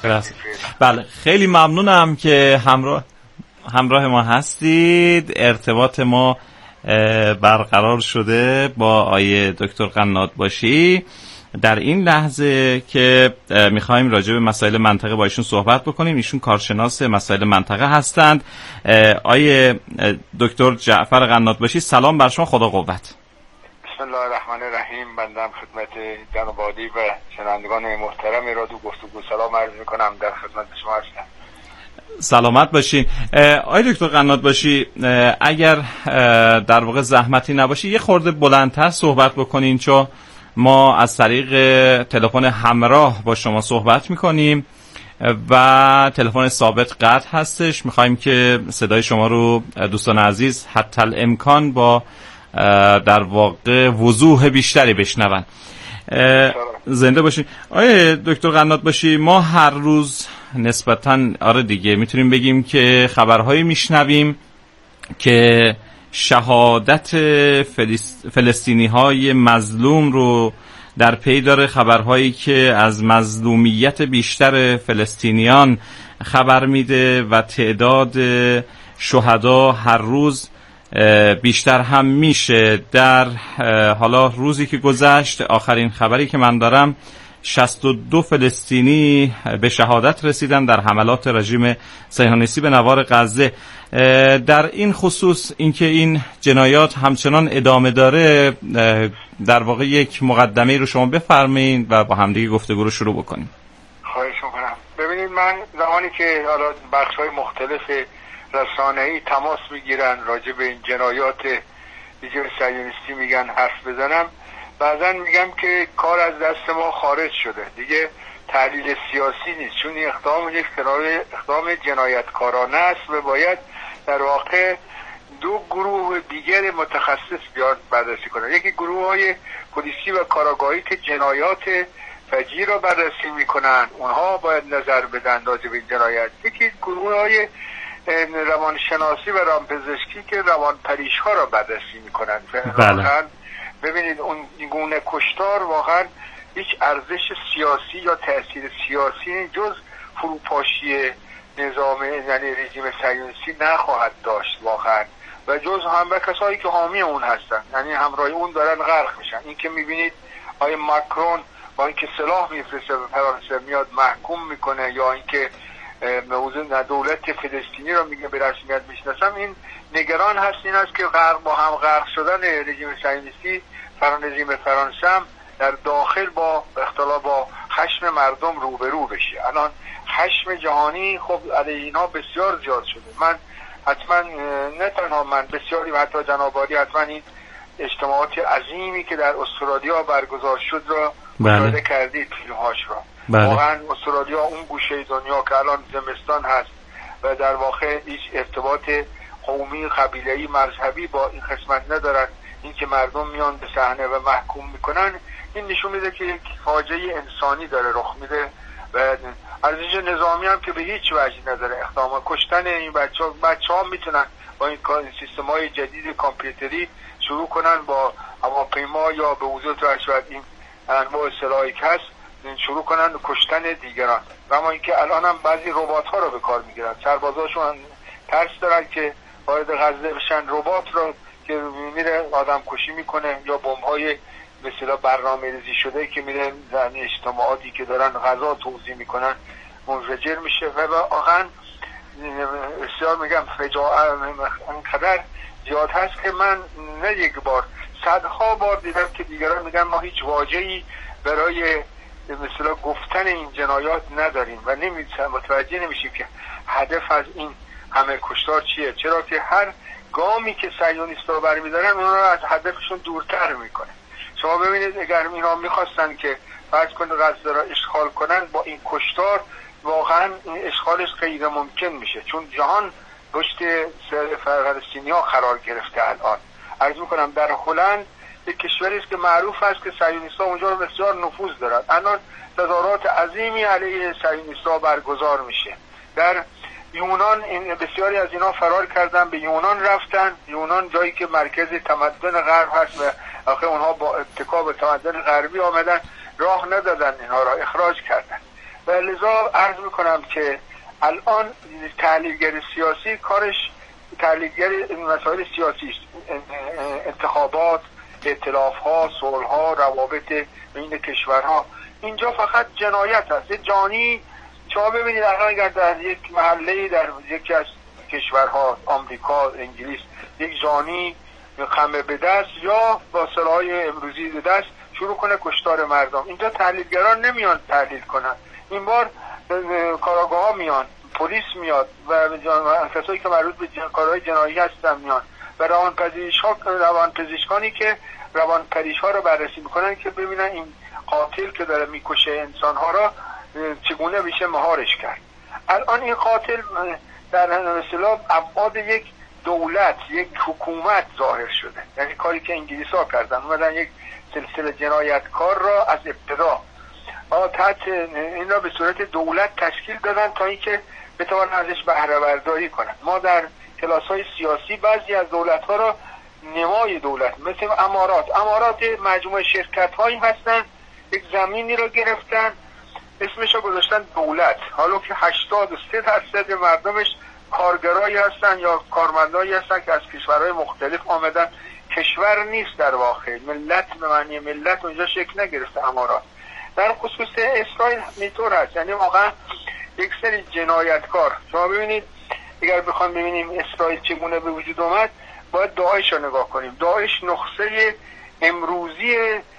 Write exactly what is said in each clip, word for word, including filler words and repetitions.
بخیر هست. بله خیلی ممنونم که همراه همراه ما هستید. ارتباط ما برقرار شده با آیه دکتر قنادباشی در این لحظه که میخوایم راجع به مسائل منطقه با ایشون صحبت بکنیم. ایشون کارشناس مسائل منطقه هستند. آیه دکتر جعفر قنادباشی، سلام بر شما، خدا قوت. بسم الله الرحمن الرحیم. بنده خدمت جناب عالی و شنوندگان محترم رادیو گفتگو سلام عرض میکنم. در خدمت شما هستم. سلامت باشین. آقای دکتر قنادباشی، اگر در واقع زحمتی نباشه یه خورده بلندتر صحبت بکنین، چون ما از طریق تلفن همراه با شما صحبت میکنیم و تلفن ثابت قطع هستش. میخوایم که صدای شما رو دوستان عزیز حتی الامکان با در واقع وضوح بیشتری بشنون. زنده باشین. آیه دکتر قنادباشی، ما هر روز نسبتاً آره دیگه میتونیم بگیم که خبرهایی میشنویم که شهادت فلسطینی های مظلوم رو در پی داره، خبرهایی که از مظلومیت بیشتر فلسطینیان خبر میده و تعداد شهدا هر روز بیشتر هم میشه. در حالا روزی که گذشت آخرین خبری که من دارم شصت و دو فلسطینی به شهادت رسیدن در حملات رژیم صهیونیستی به نوار غزه. در این خصوص اینکه این جنایات همچنان ادامه داره، در واقع یک مقدمه رو شما بفرمایید و با همدیگه گفتگو رو شروع بکنیم. خواهش میکنم. ببینید، من زمانی که حالا بخش‌های مختلف رسانه‌ای تماس میگیرن راجع به این جنایات رژیم صهیونیستی میگن حرف بزنم، بعضا میگم که کار از دست ما خارج شده دیگه، تحلیل سیاسی نیست، چون این اقدام یک اقدام جنایتکارانه است و باید در واقع دو گروه دیگر متخصص بیاد بررسی کنند. یکی گروه های پلیسی و کاراگاهی که جنایات فجیع را بررسی میکنن، اونها باید نظر بدن راجع به جنایت. یکی گروه های روانشناسی و روانپزشکی که روانپریش ها را بررسی میکنن. بله. ببینید اون گونه کشتار واقعا هیچ ارزش سیاسی یا تأثیر سیاسی جز فروپاشی نظام یعنی رژیم صهیونیستی نخواهد داشت واقعا، و جز هم و کسایی که حامی اون هستن، یعنی همراه اون دارن غرق میشن. این که میبینید آقای ماکرون با اینکه سلاح میفرسته به فرانسه میاد محکوم میکنه، یا اینکه موضوع دولت فلسطینی رو میگه به رسمیت میشناسم، این نگران هست این است که غرق با هم غرق شدن رژیم صهیونیستی فران رژیم فرانسه هم در داخل با اختلاف با خشم مردم روبرو بشه. الان خشم جهانی خب علیه اینا بسیار زیاد شده. من حتما نه تنها من، بسیاری و حتی جناب عالی حتما این اجتماعات عظیمی که در استرالیا برگزار شد را مشاهده کردید، فیلمهاش را. بله. واقعا استرالیا اون گوشه دنیا که الان زمستان هست و در واقع هیچ ارتباط قومی، قبیله‌ای، مذهبی با این قسمت ندارن، این که مردم میان به صحنه و محکوم میکنن، این نشون میده که یک فاجعه انسانی داره رخ میده و ارزش نظامی هم که به هیچ وجه نداره. اقدام کشتن این بچه‌ها بچه‌ها میتونن با این سیستم‌های جدید کامپیوتری شروع کنن با هواپیما یا به وجود رسد این انواع سلاحی که هست شروع کنن کشتن دیگران. و اما اینکه الان هم بعضی ربات‌ها رو به کار میگیرن، سربازاشون ترس دارن که وارد غزه بشن، ربات رو که میره آدم کشی میکنه یا بمب‌های مثلا برنامه‌ریزی شده که میره در اجتماعاتی که دارن غذا توزیع میکنن منفجر میشه. و واقعا بسیار میگم فجاعت انقدر زیاد هست که من نه یک بار صدها بار دیدم که دیگران میگن ما هیچ واجهی برای مثلا گفتن این جنایات نداریم و نمی‌تونیم متوجه نمیشیم که هدف از این همه کشتار چیه، چرا که هر گامی که صهیونیست‌ها برمی‌دارن اونها رو از هدفشون دورتر میکنه. شما ببینید اگر اینا میخواستن که فرض کنید غزه را اشغال کنن، با این کشتار واقعا این اشغالش غیر ممکن میشه، چون جهان پشت سر فلسطینی‌ها قرار گرفته. الان عرض میکنم در هلند یک کشوری است که معروف است که صهیونیست‌ها اونجا بسیار نفوذ دارند. الان تظاهرات عظیمی علیه صهیونیست‌ها برگزار میشه. در یونان این بسیاری از اینا فرار کردن، به یونان رفتن. یونان جایی که مرکز تمدن غرب هست و آخه اونها با اتکا به تمدن غربی آمدن، راه ندادن اینها را اخراج کردن. و لذا عرض میکنم که الان تحلیلگر سیاسی کارش تحلیلگر مسائل سیاسی است، انتخابات، ائتلاف‌ها، صلح‌ها، روابط بین کشورها. اینجا فقط جنایت است. جانی شما ببینید الان اگر در یک محله در یکی از کشورها آمریکا، انگلیس، یک جانی خمه به دست یا با سلاح‌های امروزی به دست شروع کنه کشتار مردم، اینجا تحلیلگران نمیان تحلیل کنن. این بار کاراگاه‌ها میان، پلیس میاد و کسایی که مربوط به کارهای جنایی هستن میان و روانپزشکان روانپزشکانی که روانپریش‌ها رو بررسی میکنن که ببینن این قاتل که داره میکشه انسان‌ها را چگونه میشه مهارش کرد. الان این قاتل در اصطلاح ابعاد یک دولت، یک حکومت ظاهر شده. یعنی کاری که انگلیس‌ها کردن، اومدن یک سلسله جنایتکار را از ابتدا تحت این را به صورت دولت تشکیل دادن تا اینکه بتوانن ازش بهره برداری کنن. ما در کلاس‌های سیاسی بعضی از دولت‌ها را نمای دولت مثل امارات امارات مجموعه شرکت‌هایی هستن، یک زمینی را گرفتن اسمش رو گذاشتن دولت، حالا که هشتاد و سه درصد مردمش کارگرایی هستن یا کارمندایی هستن که از کشورهای مختلف آمدن. کشور نیست در واقع، ملت به معنی ملت اونجا شکل نگرفته امارات. در خصوص اسرائیل اینطور هست، یعنی واقعا یک سری جنایتکار. شما ببینید اگر بخوام ببینیم اسرائیل چگونه به وجود اومد باید داعش رو نگاه کنیم. داعش نقطه امروزی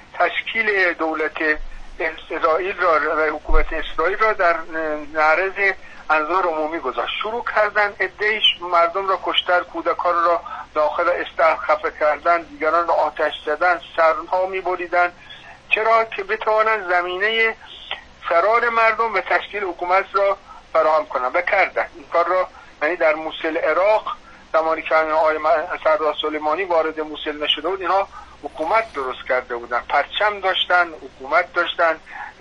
تشکیل دولت اسرائیل را و حکومت اسرائیل را در معرض انظار عمومی گذاشت. شروع کردن عده‌اش مردم را کشتن، کودکان را داخل استخر خفه کردن، دیگران را آتش زدن، سرها می‌بریدن. چرا؟ که بتوانند زمینه فرار مردم و تشکیل حکومت را فراهم کنند و کردن این کار را. یعنی در موصل عراق زمانی که آقای سردار سلیمانی وارد موصل نشده بود اینا حکومت درست کرده بودن، پرچم داشتن، حکومت داشتن،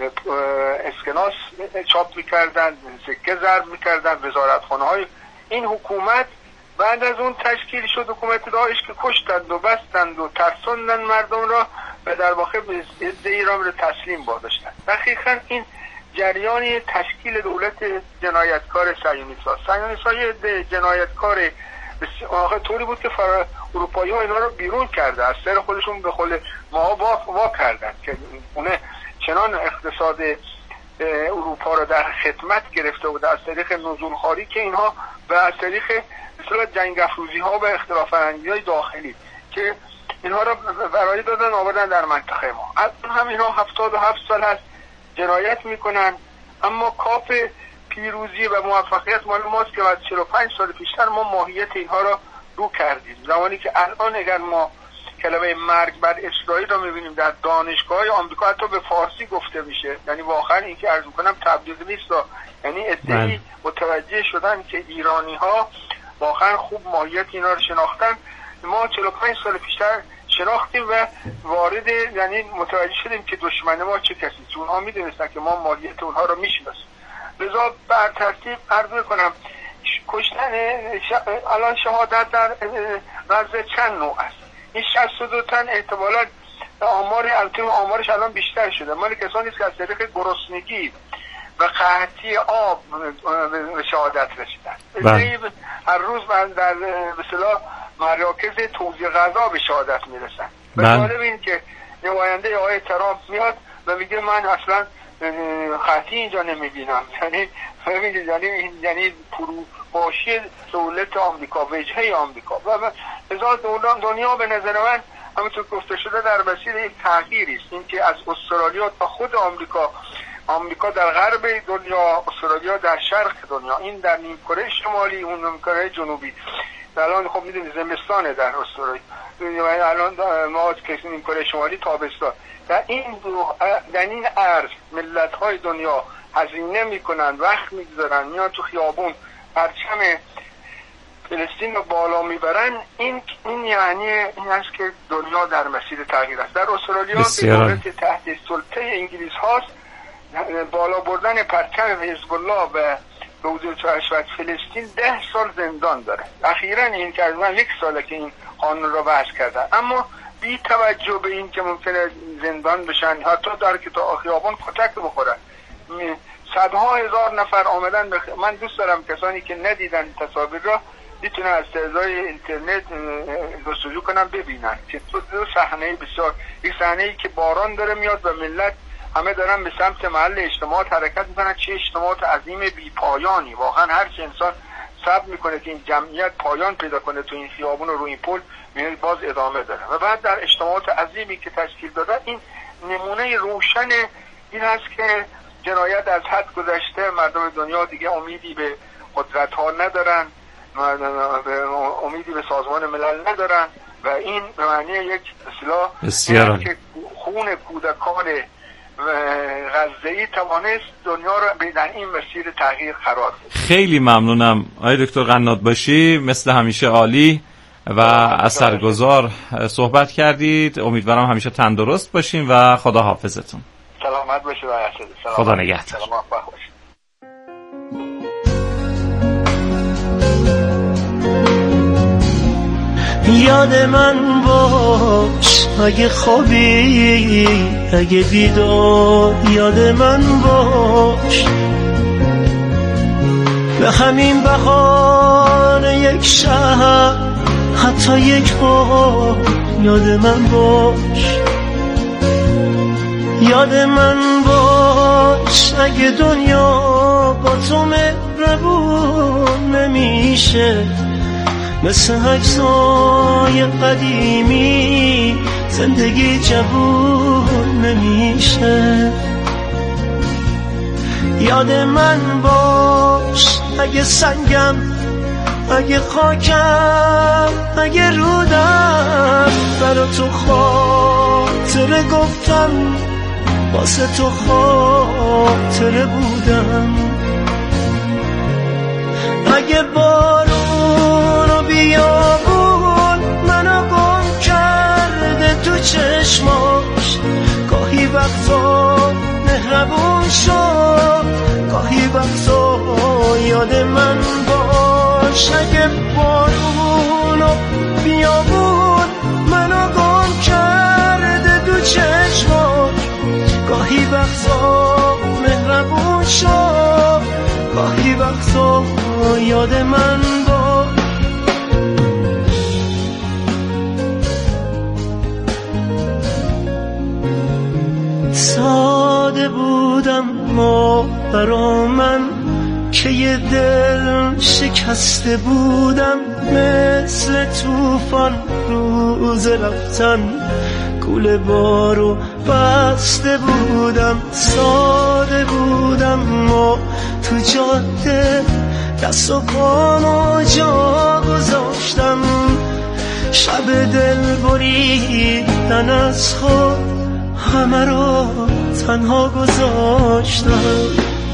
اسکناس چاپ میکردن، سکه ضرب میکردن، وزارتخانه های. این حکومت بعد از اون تشکیل شد حکومت داعش که کشتند و بستند و ترسوندن مردم را و در واقع به ایران را تسلیم برداشتن. دقیقاً این جریان تشکیل دولت جنایتکار صهیونیست‌ها صهیونیست‌های جنایتکار واقعا طوری بود که فرا اروپایی ها اینا رو بیرون کرده، از سر خودشون به خود ما وا, وا کردن که اونه چنان اقتصاد اروپا رو در خدمت گرفته بود از طریق نزولخواری که اینها و از طریق مثلا جنگ افروزی ها و اختلاف فرهنگی های داخلی که اینها رو برای دادن آوردن در منطقه ما. از هم اینها هفتاد و هفت سال هست جنایت میکنن، اما کاپ پیروزی و موفقیت مال ماست که از چهل و پنج سال پیشتر ما ماهیت اینها را رو کردیم. زمانی که الان اگر ما کلمه مرگ بر اسرائیل را میبینیم در دانشگاه آمریکا حتی به فارسی گفته میشه، یعنی واقعا این که عرض میکنم تبلیغ نیست، یعنی ادعی متوجه شدن که ایرانی ها واقعا خوب ماهیت اینا رو شناختن. ما چهل و پنج سال پیشتر شناختیم و وارد یعنی متوجه شدیم که دشمن ما چه کسی، چون اونها میدونستن که ما ماهیت اونها رو میشناسیم. لذا بر ترتیب عرض کنم کشتن الان شهادت در غزه چند نوع است. این شصت و دو تن احتمالاً آمار البته آمارش الان بیشتر شده، مال کسانی است که از طریق گرسنگی و قحطی آب به شهادت رسیدن. هر روز من در به اصطلاح مراکز توزیع غذا به شهادت میرسن. به جالب این که نماینده آقای ترامپ میاد و میگه من اصلا قحطی اینجا نمیبینم. یعنی ببینید یعنی یعنی فروپاشی دولت آمریکا، وجهه آمریکا و ازاد دنیا به نظر من همونطور گفته شده در مسیر یک تغییری است. این که از استرالیا تا خود آمریکا، آمریکا در غرب دنیا، استرالیا در شرق دنیا، این در نیمکره شمالی، اون نیمکره جنوبی. الان خب میدونید زمستانه در استرالیا، الان ما که نیمکره شمالی تابستان. در این در این عرض ملت‌های دنیا هزینه میکنن، وقت میگذارن، میان تو خیابون پرچم فلسطین رو بالا میبرن. این این یعنی این است که دنیا در مسیر تغییر است. در استرالیا دولت تحت سلطه انگلیس هاست، بالا بردن پرچم حزب الله و به وجود کشور فلسطین ده سال زندان داره. اخیراً این که از من یک ساله که این قانون رو وضع کردن، اما بی توجه به این که ممکنه زندان بشن، حتی در که تا خیابان کتک بخورن، صدها هزار نفر آمدن بخ... من دوست دارم کسانی که ندیدن تصاویر را میتونن از فضای اینترنت جستجو کنن ببینن که دو صحنه بسیار، یک صحنه‌ای که باران داره میاد و ملت همه دارن به سمت محل اجتماعات حرکت میکنن. چه اجتماعات عظیم بی پایانی، واقعا هر چه انسان صبر میکنه که این جمعیت پایان پیدا کنه تو این خیابون و روی این پل، میبینید باز ادامه داره. و بعد در اجتماعات عظیمی که تشکیل دادن، این نمونه روشن این هست که جنایت از حد گذشته، مردم دنیا دیگه امیدی به قدرت ها ندارن، امیدی به سازمان ملل ندارن و این به معنی یک اصطلاح که خون کودکان غزه‌ای توانست دنیا را به در این مسیر تغییر قرار بده. خیلی ممنونم آقای دکتر قنات‌باشی، مثل همیشه عالی و اثرگذار صحبت کردید. امیدوارم همیشه تندرست باشین و خدا حافظتون. سلامت باشید و سلامت. خدا نگهدار. سلامت باشید. یاد من باش اگه خوابی، اگه بیدار یاد من باش، به همین بهانه یک شهر حتی یک بار یاد من باش. یاد من باش اگه دنیا با تو مهربون نمیشه، مثل عکسای قدیمی زندگی جوون نمیشه. یاد من باش اگه سنگم، اگه خاکم، اگه رودم، برا تو خاطره گفتم، واسه تو خاطره بودم. اگه بارون و بیابون منو گم کرده تو چشماش، گاهی وقتا مهربون شد، گاهی وقتا یاد من باش. اگه بارون و بیابون منو گم کرده تو چشماش، گاهی وقتا مهربون شد، گاهی وقتا یاد من با. ساده بودم ما برا من که یه دل شکسته بودم، مثل توفان روز رفتن کوله بارو بسته بودم. ساده بودم ما تو جاده دست و پامو جا گذاشتم، شب دل بریدن از خود همه رو تنها گذاشتم.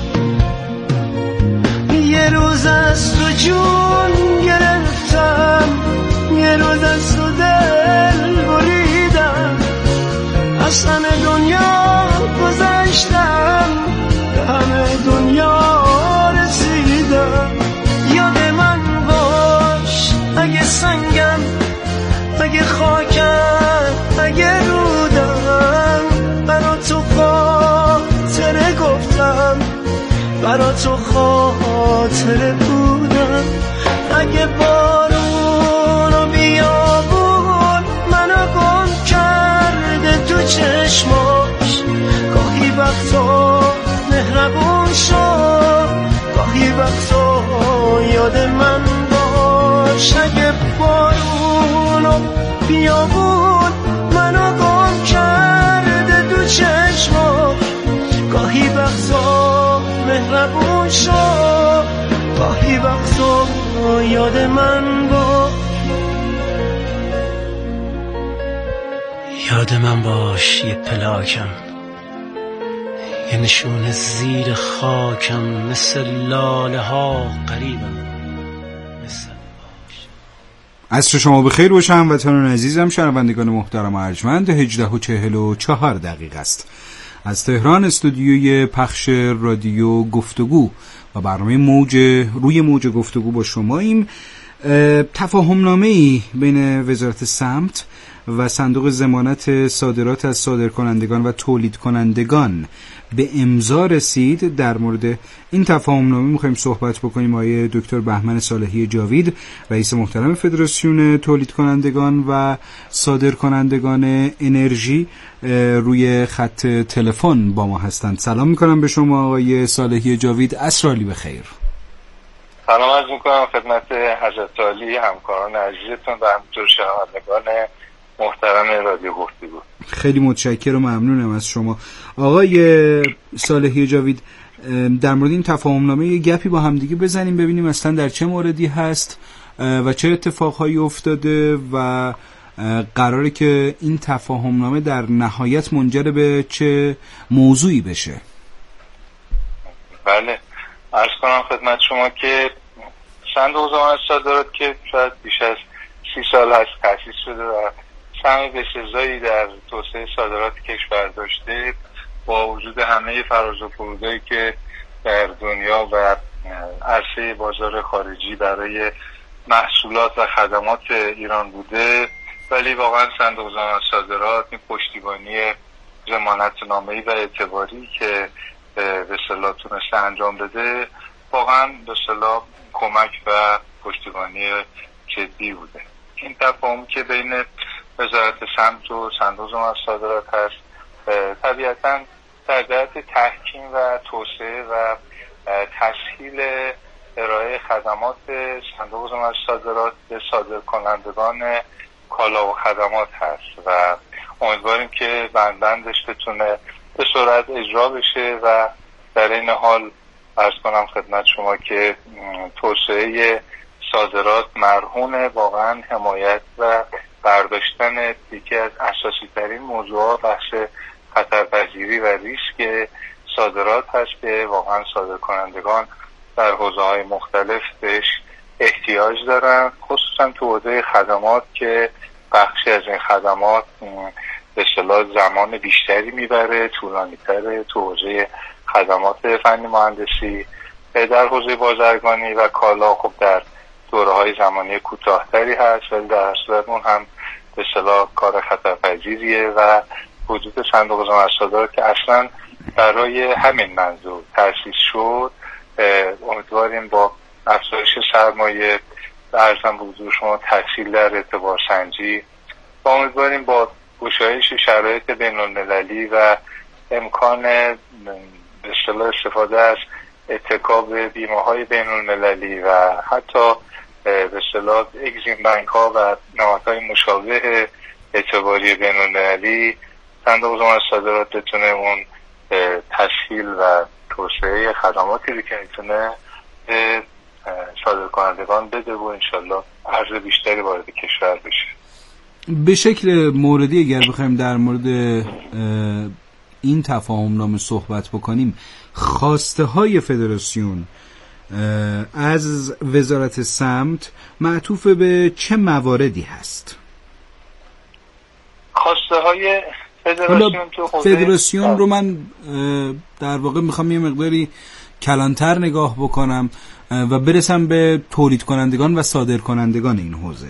یه روز از تو جون گرفتم، یه روز از تو دل بریدم، از همه دنیا گذشتم، به همه دنیا رسیدم. یاد من باش اگه سنگم، اگه خاکم، اگه رودم، برا تو خاطره گفتم، برا تو خاطره بودم. اگه بارون و بیابون منو گم کرده تو چشماش، گاهی وقتا مهربون شد، گاهی وقتا یاد من باش. اگه بارون و بیابون منو گم کرده تو چشماش، گاهی وقتا مهربون شد، گاهی وقتا یاد من باش. یاد من باش یه پلاکم، یه نشون زیر خاکم، مثل لاله ها قریبم، مثل عصر شما بخیر باشه هموطنان عزیزم، شنوندگان محترم و ارجمند. هجده و چهل و چهار دقیقه است از تهران، استودیوی پخش رادیو گفتگو و برنامه موج روی موج گفتگو با شماییم. تفاهم نامه‌ای بین وزارت سمت و صندوق ضمانت صادرات از صادرکنندگان و تولید کنندگان به امضا رسید. در مورد این تفاهم نامه می‌خوایم صحبت بکنیم. آقای دکتر بهمن صالحی جاوید، رئیس محترم فدراسیون تولید کنندگان و صادرکنندگان انرژی، روی خط تلفن با ما هستند. سلام می‌کنم به شما آقای صالحی جاوید، عصر عالی بخیر. سلام عرض می‌کنم خدمت حضرت عالی، همکاران عزیزتون و همینطور شنوندگان محترم رادیو گفتگو. خیلی متشکرم و ممنونم از شما آقای صالحی جاوید. در مورد این تفاهم نامه یه گپی با هم دیگه بزنیم، ببینیم اصلا در چه موردی هست و چه اتفاقهایی افتاده و قراره که این تفاهم نامه در نهایت منجر به چه موضوعی بشه. بله، عرض کنم خدمت شما که صندوق ضمانت صادرات که شاید بیش از سی سال هست تأسیس شده و سهم بسزایی در توسعه صادرات کشور داشته، با وجود همه فراز و فرودایی که در دنیا و عرصه بازار خارجی برای محصولات و خدمات ایران بوده، ولی واقعا صندوق ضمانت صادرات این پشتیبانی ضمانت نامه‌ای و اعتباری که به اصطلاح تونسته انجام بده، واقعا به اصطلاح کمک و پشتیبانی جدی بوده. این تفاهم که بین وزارت سمت و صندوق ضمانت صادرات هست، طبیعتاً در جهت تحکیم و توسعه و تسهیل ارائه خدمات صندوق ضمانت صادرات به صادرکنندگان کالا و خدمات هست و امیدواریم که بند بندش بتونه به سرعت اجرا بشه و در این حال عرض کنم خدمت شما که توسعه صادرات مرهون واقعا حمایت و برداشتن یکی از اساسی ترین موضوعات بحث خطرپذیری و ریسک صادرات هست که واقعا صادرکنندگان در حوزه‌های مختلف بهش احتیاج دارن، خصوصا تو حوزه خدمات که بخشی از این خدمات به اصطلاح زمان بیشتری میبره، طولانی‌تره. تو حوزه خدمات فنی مهندسی، در حوزه بازرگانی و کالا خب در دوره‌های زمانی کوتاه‌تری هست، ولی در صورت اون هم به اصطلاح کار خطرپذیریه و وجود صندوق ضمانت صادرات که اصلا برای همین منظور تأسیس شد، امیدواریم با افزایش سرمایه و ارزم به حضور شما تسهیل در اعتبار سنجی و امیدواریم با گشایش شرایط بین‌المللی و امکان به اصطلاح استفاده از اتکاب بیمه‌های بین‌المللی و حتی به اصطلاح اگزیم بانک ها و نهادهای مشابه اعتباری بین‌المللی، صندوق ضمانت صادرات بتونه اون تسهیل و توسعه خدماتی رو که میتونه به صادرکنندگان بده و انشالله ارز بیشتری وارد کشور بشه. به شکل موردی اگر بخوایم در مورد این تفاهم نامه صحبت بکنیم، خواسته های فدراسیون از وزارت سمت معطوف به چه مواردی هست؟ خواسته های فدراسیون تو فدراسیون رو من در واقع میخوام یه مقداری کلانتر نگاه بکنم و برسم به تولید کنندگان و صادر کنندگان این حوزه.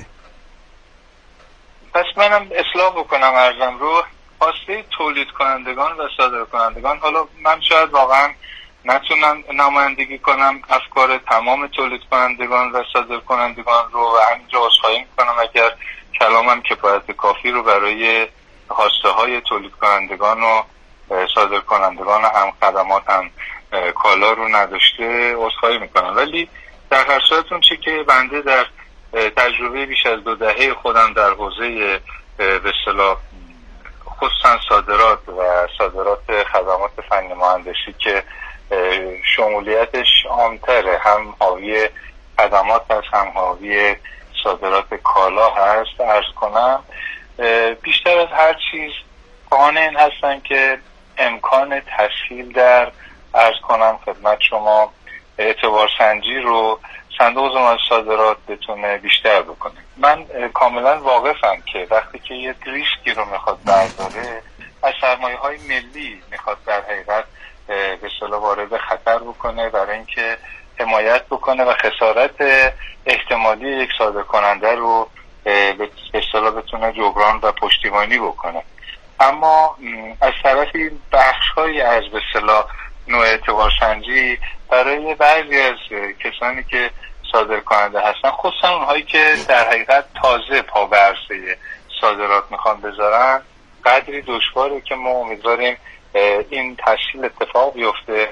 پس منم اصلاح بکنم ارزم رو. خواسته تولید کنندگان و صادر کنندگان، حالا من شاید واقعا نتونم نمایندگی کنم افکار تمام تولید کنندگان و صادر کنندگان رو و همینجا عذرخواهی میکنم اگر کلامم کفایت کافی رو برای خواسته های تولید کنندگان و صادر کنندگان و هم خدمات هم کالا رو نداشته، عذرخواهی میکنم. ولی در هر صورت اون چی که بنده در تجربه بیش از دو دهه خودم در حوزه به اصطلاح خصوصا صادرات و صادرات خدمات فنی مهندسی که شمولیتش عام‌تره، هم حاوی خدمات هست هم حاوی صادرات کالا هست، عرض کنم بیشتر از هر چیز قانع این هستن که امکان تسهیل در عرض کنم خدمت شما اعتبار سنجی رو صندوق ضمانت صادرات بتونه بیشتر بکنه. من کاملا واقفم که وقتی که یه ریسکی رو میخواد برداره، از سرمایه های ملی میخواد در حقیقت به اصطلاح وارد خطر بکنه برای اینکه حمایت بکنه و خسارت احتمالی یک صادر کننده رو به اصطلاح بتونه جبران و پشتیبانی بکنه. اما از طرفی بخش‌هایی از به اصطلاح نوع اعتبارسنجی برای بعضی از کسانی که صادر کننده هستن، خصوصا اونهایی که در حقیقت تازه پا به عرصه صادرات میخوان بذارن، قدری دشواره که ما امیدواریم این تسهیل اتفاق بیفته.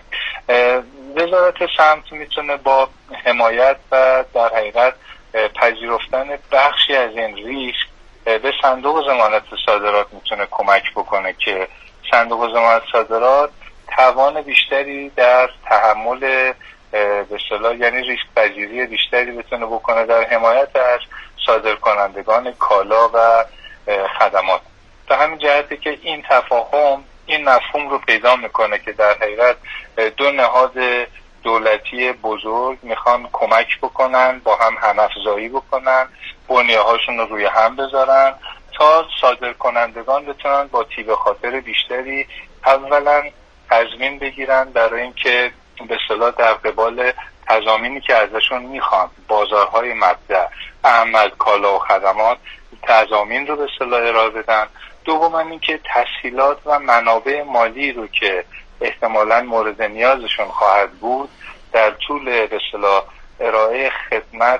وزارت سمت میتونه با حمایت و در حقیقت پذیرفتن بخشی از این ریسک به صندوق ضمانت صادرات میتونه کمک بکنه که صندوق ضمانت صادرات توان بیشتری در تحمل به اصطلاح یعنی ریسک پذیری بیشتری بتونه بکنه در حمایت از صادر کنندگان کالا و خدمات. به همین جهته که این تفاهم این مفهوم رو پیدا میکنه که در حقیقت دو نهاد دولتی بزرگ میخوان کمک بکنن، با هم هم‌افزایی بکنن، بنیه‌هاشون رو روی هم بذارن تا صادر کنندگان بتونن با تیب خاطر بیشتری اولا تضمین بگیرن برای اینکه به اصطلاح در قبال تضامینی که ازشون میخوان بازارهای مبدأ اعمال کالا و خدمات تضامین رو به اصطلاح ارائه بدن. دوم اینکه تسهیلات و منابع مالی رو که احتمالاً مورد نیازشون خواهد بود در طول به اصطلاح ارائه خدمت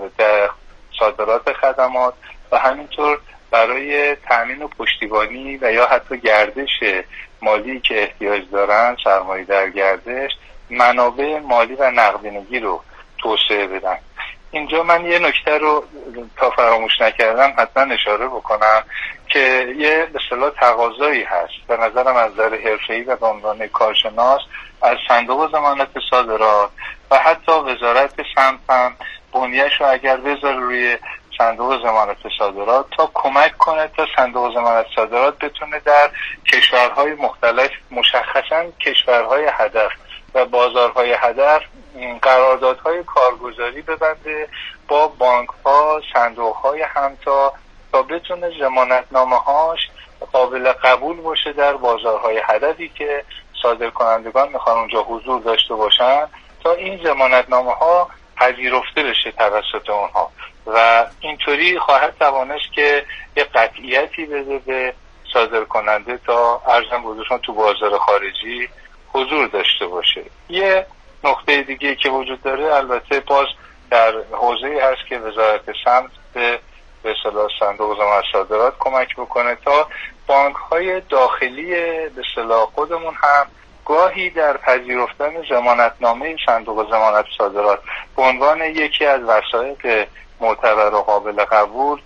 در صادرات خدمات و همینطور برای تامین و پشتیبانی و یا حتی گردش مالی که احتیاج دارن، سرمایه در گردش، منابع مالی و نقدینگی رو توسعه بدن. اینجا من یه نکته رو تا فراموش نکردم حتما اشاره بکنم که یه به اصطلاح تقاضایی هست به نظرم از نظر حرفه‌ای و به عنوان کارشناس از صندوق ضمانت صادرات و حتی وزارت سمت هم بنیه‌شو اگر بذاره روی صندوق ضمانت صادرات تا کمک کنه تا صندوق ضمانت صادرات بتونه در کشورهای مختلف مشخصاً کشورهای هدف و بازارهای هدف قراردادهای کارگزاری ببنده با بانک‌ها، صندوق‌های همتا تا بتونه ضمانتنامه‌هاش قابل قبول باشه در بازارهای هدفی که صادر کنندگان میخوان اونجا حضور داشته باشن تا این ضمانتنامه‌ها پذیرفته بشه توسط اونها و اینطوری خواهد توانست که یه قطعیتی بده به صادر کننده تا ارزم بودشون تو بازار خارجی حضور داشته باشه. یه نقطه دیگه که وجود داره البته باز در حوزه‌ای هست که وزارت سمت به به اصطلاح صندوق ضمانت صادرات کمک بکنه تا بانک‌های داخلی به اصطلاح خودمون هم گاهی در پذیرفتن ضمانتنامه صندوق ضمانت صادرات به عنوان یکی از وسایل معتبر و قابل قبول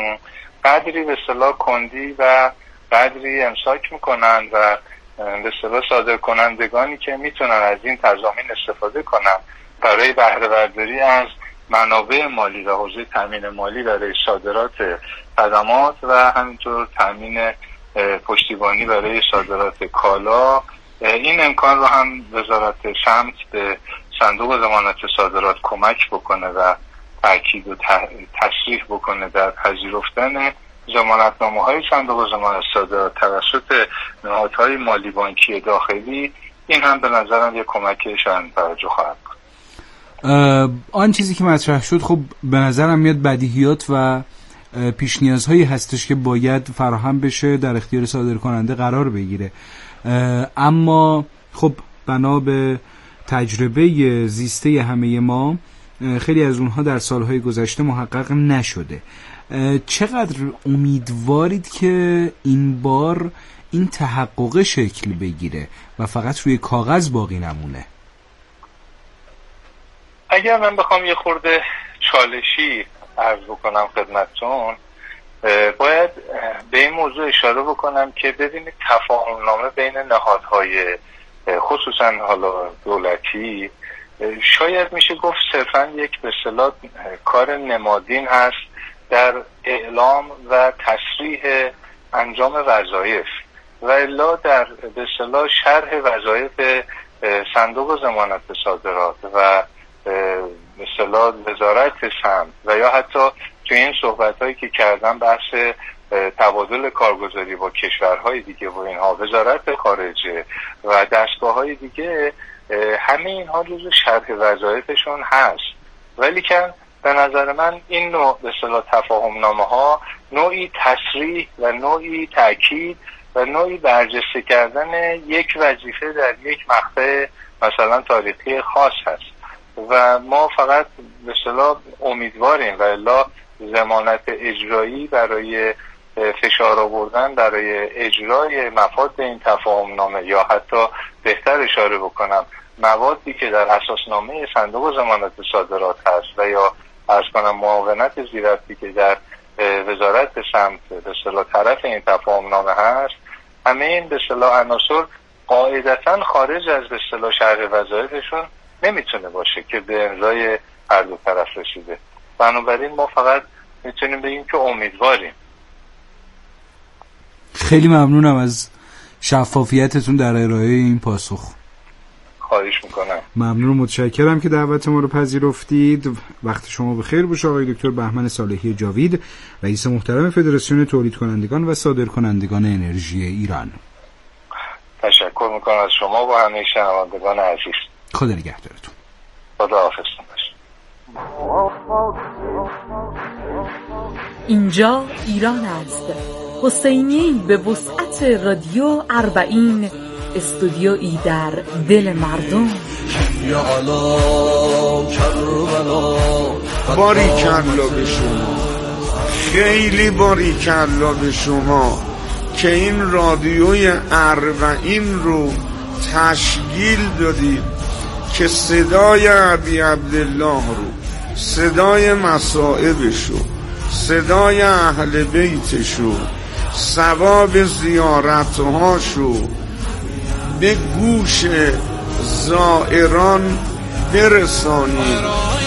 قدری به اصطلاح کندی و قدری امساک میکنن و به اصطلاح صادر کنندگانی که میتونن از این تضامین استفاده کنن برای بهره برداری از منابع مالی و حوزه تامین مالی برای صادرات خدمات و همینطور تامین پشتیبانی برای صادرات کالا، این امکان رو هم وزارت سمت به صندوق ضمانت صادرات کمک بکنه و تاکید و تصریح بکنه در پذیرفتن ضمانتنامه‌های صندوق ضمانت صادرات توسط نهادهای مالی بانکی داخلی. این هم به نظرم یک کمک شایان توجه خواهد بود. آن چیزی که مطرح شد خب به نظرم میاد بدیهیات و پیش نیازهایی هستش که باید فراهم بشه در اختیار صادر کننده قرار بگیره، اما خب بنا به تجربه زیسته همه ما خیلی از اونها در سالهای گذشته محقق نشده. چقدر امیدوارید که این بار این تحقق شکل بگیره و فقط روی کاغذ باقی نمونه؟ اگر من بخوام یه خورده چالشی عرض بکنم خدمتتون، باید به این موضوع اشاره بکنم که ببینید تفاهم‌نامه بین نهادهای خصوصا حالا دولتی شاید میشه گفت صرفا یک به اصطلاح کار نمادین هست در اعلام و تصریح انجام وظایف و الا در به اصطلاح شرح وظایف صندوق ضمانت صادرات و به اصطلاح وزارت سمت و یا حتی تو این صحبت‌هایی که کردم بحث تبادل کارگزاری با کشورهای دیگه و اینها وزارت خارجه و دستگاه‌های دیگه، همه اینها جزو شرح وظایفشون هست، ولی که به نظر من این نوع به اصطلاح تفاهم‌نامه‌ها نوعی تصریح و نوعی تأکید و نوعی برجسته کردن یک وظیفه در یک مقطع مثلا تاریخی خاص هست و ما فقط به اصطلاح امیدواریم و الا ضمانت اجرایی برای فشار آوردن برای اجرای مفاد این تفاهمنامه یا حتی بهتر اشاره بکنم موادی که در اساسنامه صندوق ضمانت صادرات هست و یا عرض کنم معاونت زیرفتی که در وزارت سمت به اصطلاح طرف این تفاهمنامه هست، همه این به اصطلاح عناصر قاعدتاً خارج از به اصطلاح شرح وظایفشون نمیتونه باشه که به امضای هر دو طرف رسیده. بنابراین ما فقط میتونیم بگیم که امیدواریم. خیلی ممنونم از شفافیتتون در ارائه این پاسخ. خواهش میکنم. ممنون و متشکرم که دعوت ما رو پذیرفتید. وقت شما بخیر باشه آقای دکتر بهمن صالحی جاوید، رئیس محترم فدراسیون تولید کنندگان و صادرکنندگان انرژی ایران. تشکر میکنم از شما و همه شنوندگان عزیز. خدا نگهدارتون. خدا حافظتون باشه. اینجا ایران است. حسینی به وسعت رادیو اربعین، استودیویی در دل مردم. یا علا کربلا، باریکلا به شما، خیلی باریکلا به شما که این رادیوی اربعین رو تشکیل دادید که صدای ابی عبدالله رو، صدای مصائبشو، صدای اهل بیتشو، ثواب زیارتهاشو به گوش زائران برسانید.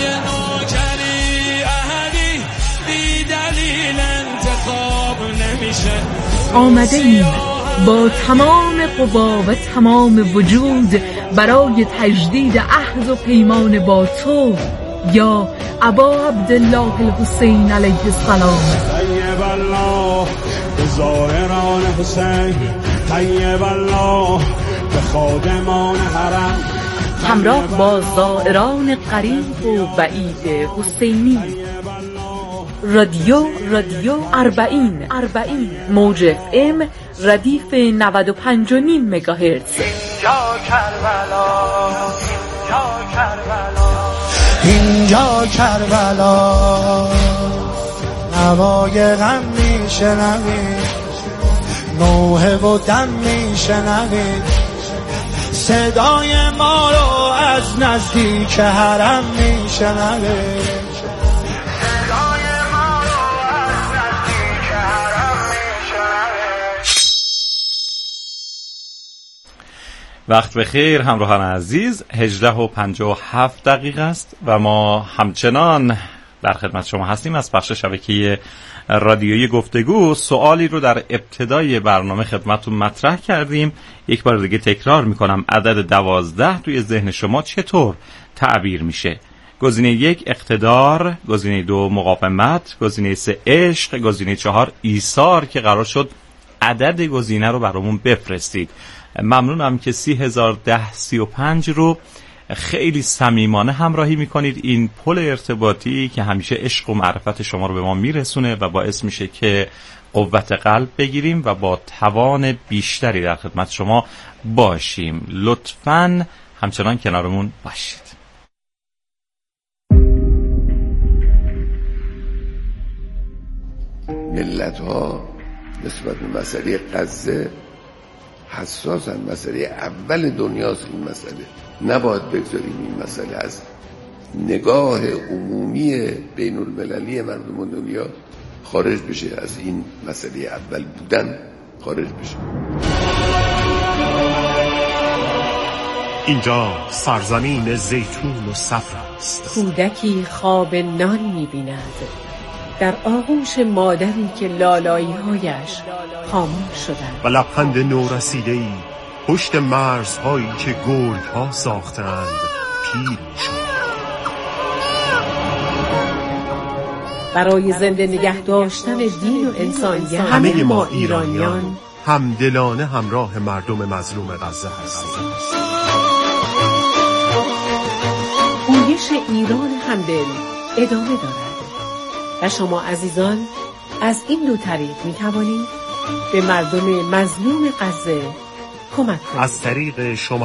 آمده ایم با تمام قوا و تمام وجود برای تجدید عهد و پیمان با تو یا ابا عبدالله الحسین علیه السلام. طیب الله به زائران حسین، طیب الله به خادمان حرم، همراه با زائران قریب و بعید حسینی. رادیو رادیو اربعین اربعین موج اف ام ردیف نود و پنج و نیم مگاهرتز. اینجا کربلا، اینجا کربلا، اینجا کربلا، نوای غم میشنویم، نوحه و دم میشنویم، صدای ما رو از نزدیک حرم میشنویم. وقت بخیر همراهان عزیز، هجده و پنجاه و هفت دقیقه است و ما همچنان در خدمت شما هستیم از بخش شبکه رادیویی گفتگو. سوالی رو در ابتدای برنامه خدمتتون مطرح کردیم، یک بار دیگه تکرار میکنم. عدد دوازده توی ذهن شما چطور تعبیر میشه؟ گزینه یک اقتدار، گزینه دو مقاومت، گزینه سه عشق، گزینه چهار ایثار که قرار شد عدد گزینه رو برامون بفرستید. ممنونم که سی هزار ده سی و پنج رو خیلی صمیمانه همراهی میکنید. این پل ارتباطی که همیشه عشق و معرفت شما رو به ما میرسونه و باعث میشه که قوت قلب بگیریم و با توان بیشتری در خدمت شما باشیم. لطفاً همچنان کنارمون باشید. ملت ها نسبت به مسئله غزه حساسن. مسئله اول دنیاست این مسئله. نباید بگذاریم این مسئله از نگاه عمومی بین المللی مردم دنیا خارج بشه، از این مسئله اول بودن خارج بشه. اینجا سرزمین زیتون و صفر است. کودکی خواب نان می‌بیند در آغوش مادری که لالایی‌هایش خاموش شدند و لبخند نورسیده‌ای پشت مرزهایی که گرگ‌ها ساختند پیر شد. برای زنده نگه داشتن دین و انسانیت همه ما ایرانیان همدلانه همراه مردم مظلوم غزه هستیم. پویش ایران همدل ادامه دارد و شما عزیزان از این دو طریق می توانید به مردم مظلوم غزه کمک کنید. از طریق شما